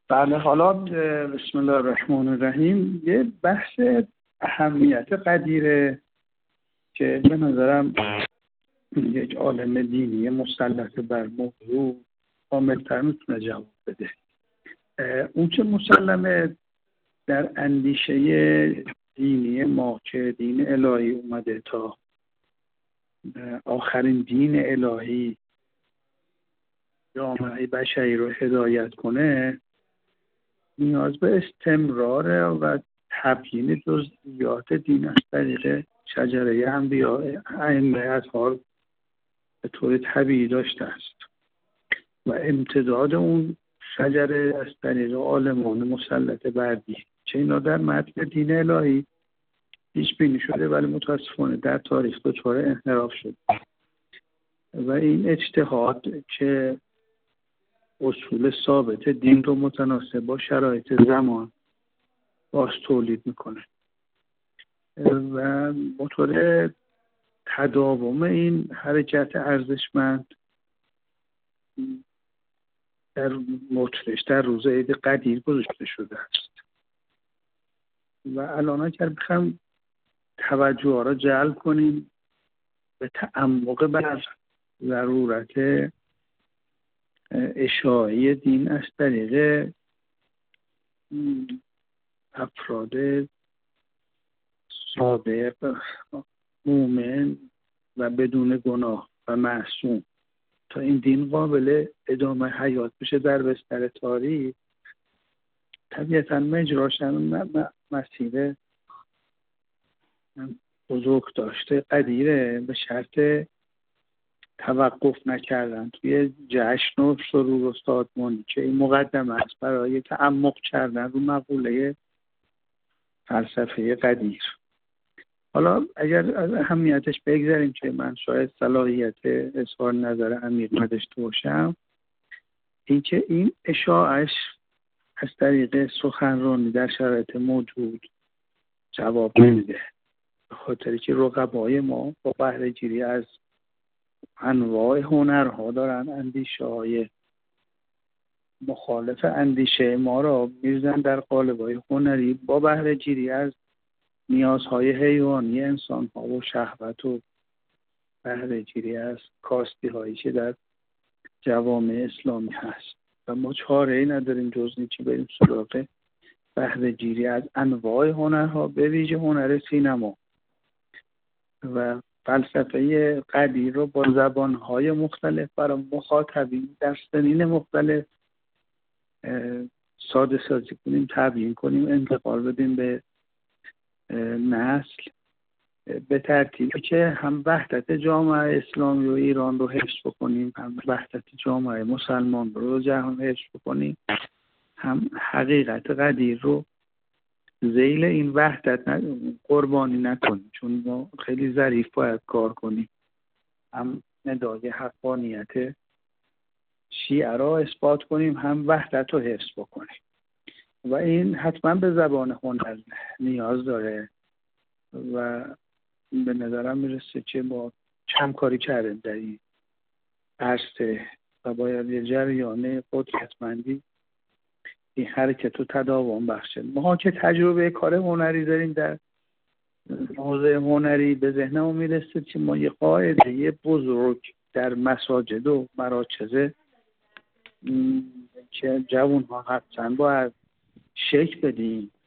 بله، حالا بسم الله الرحمن الرحیم یه بحث اهمیت قدیره که به نظرم یک عالم دینی مسلط بر موضوع کامل‌تر میتونه جواب بده. اون چه مسلمه در اندیشه دینی ما که دین الهی اومده تا آخرین دین الهی جامعه بشری رو هدایت کنه، نیاز به استمرار و تبیین جزئیات دین از طریق شجره انبیاء ائمه اطهار به طور طبیعی داشته است و امتداد اون شجره از طریق عالمان مسلط بر دین، چه اینا در متن دین الهی پیش بینی شده ولی متاسفانه در تاریخ به طور انحراف شد و این اجتهاد که اصول ثابت دین رو متناسب با شرایط زمان باز تولید میکنه و به طور تداوم این حرکت ارزشمند در مطلش در روز عید قدیر گذاشته شده است و الان اگر بخوام توجه ها را جلب کنیم به تعمق بر ضرورت اشاعه دین از طریق افراد صادق مومن و بدون گناه و معصوم تا این دین قابل ادامه حیات بشه در بستر تاریخ، طبیعتاً مجراش مسیر بزرگ داشته قدیره به شرط توقف نکردن توی جشن و سرور و شادمانی که این مقدمه است برای تعمق کردن رو مقوله فلسفه قدیر. حالا اگر از اهمیتش بگذاریم که من شاید صلاحیت اظهار نظر عمیق نداشته باشم، این که این اشاعش از طریق سخنرانی در شرایط موجود جواب نمیده، به خاطری که رقبای ما با بهره گیری از انواع هنرها دارن اندیشه های مخالف اندیشه ما را میرزن در قالب‌های هنری با بهره گیری از نیازهای حیوانی انسان ها و شهوت و بهره گیری از کاستی هایی که در جوامع اسلامی هست و ما چاره‌ای نداریم جز اینکه بریم سراغ بهره گیری از انواع هنرها به ویژه هنر سینما و فلسفه قدیر رو با زبانهای مختلف برای مخاطبین در سنین مختلف ساده سازی کنیم، تبیین کنیم، انتقال بدیم به نسل به ترتیبی که هم وحدت جامعه اسلامی و ایران رو حفظ بکنیم، هم وحدت جامعه مسلمان رو جهان حفظ بکنیم، هم حقیقت قدیر رو ذیل این وحدت قربانی نکنیم، چون ما خیلی ظریف باید کار کنیم، هم ندای حقانیت شیعه را اثبات کنیم، هم وحدت رو حفظ بکنیم و این حتما به زبان هنر نیاز داره و به نظرم میرسه که با کم کاری کردیم در این عرصه و باید یه جریان قدرتمندی این حرکت رو تداوم بخشه. ما که تجربه کار هنری داریم در حوزه هنری، به ذهنم میرسه که ما یه قاعده بزرگ در مساجد و مراکز که جوان ها حتما باید شکل بدیم